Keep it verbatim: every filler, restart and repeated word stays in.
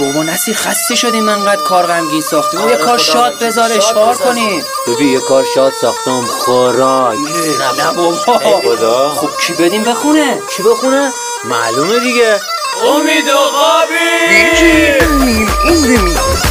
بابا نصیر خسته شدیم انقدر کار غمگین ساختیم. یه کار شاد بذار اشعار کنیم. ببین یه کار شاد ساختم خوراک. نه بابا خدا. خب کی بدیم بخونه؟ کی بخونه؟ معلومه دیگه. امید عقابی. این